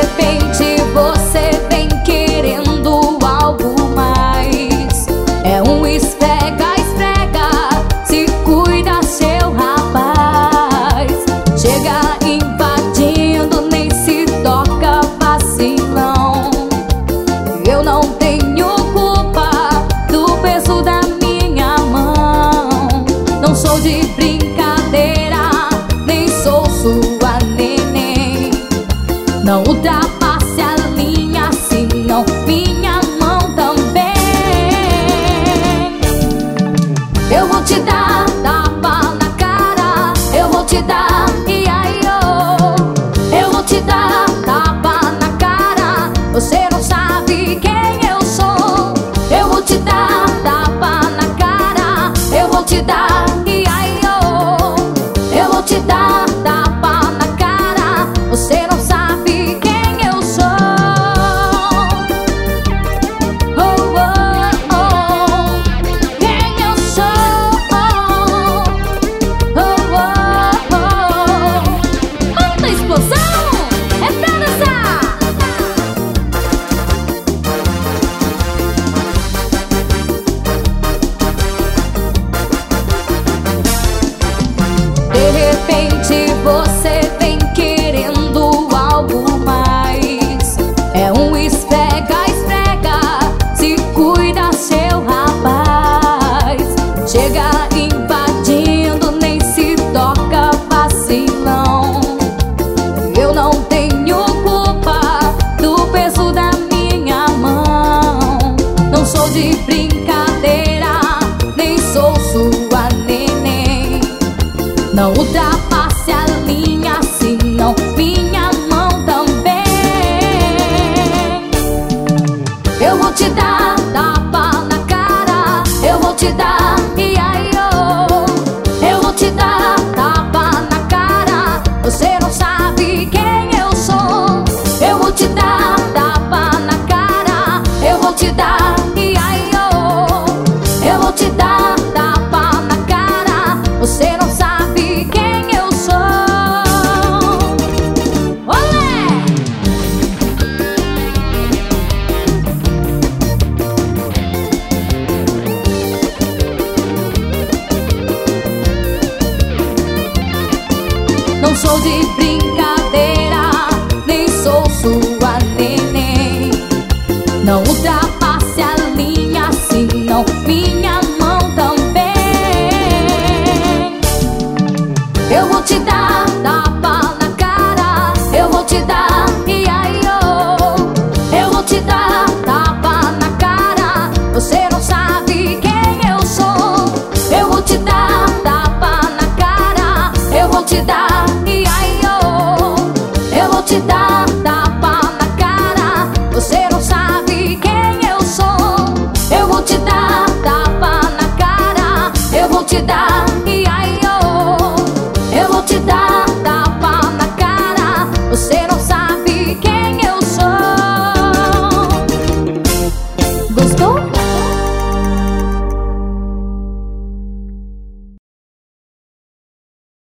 repente você vem querendo algo mais. É um esfrega, esfrega, se cuida seu rapaz. Chega invadindo, nem se toca, vacilão. Eu não tenho culpa do peso da minha mão. Não sou de brincadeira, nem sou sua neném. Não ultrapasse a linha, senão minha mão também. Eu vou te dar tapa na cara, eu vou te dar iaiô. Eu vou te dar tapa na cara, você não sabe quem eu sou. Eu vou te dar tapa na cara, eu vou te dar iaiô. Eu vou te dar tapa na cara, você não sabe quem eu sou. Oh, oh, oh, quem eu sou. Oh, oh, oh. Muita explosão, é pra dançar. De repente você vem querendo algo mais. É um esfrega, esfrega, se cuida seu rapaz. Chega invadindo, nem se toca, vacilão. Eu não tenho culpa do peso da minha mão. Não sou de brincadeira, nem sou sua neném. Não ultrapasse a linha, senão minha mão também. Eu vou te dar tapa na cara, eu vou te dar iaiô. Eu vou te dar tapa na cara, você não sabe quem eu sou. Eu vou te dar tapa na cara, eu vou te dar iaiô. Eu vou te dar tapa na cara, você não sabe quem eu sou. Olé! Não sou de brincadeira, nem sou sua neném. Não ultrapasse a linha, senão minha mão também. Eu vou te dar tapa na cara, eu vou te dar iaiô. Eu vou te dar tapa na cara, você não sabe quem eu sou. Eu vou te dar tapa na cara, eu vou te dar iaiô. Eu vou te dar tapa na cara, você não sabe quem eu sou. Eu vou te dar tapa na cara, eu vou te dar iaiô. Eu vou te dar tapa na cara, você não sabe quem eu sou. Gostou?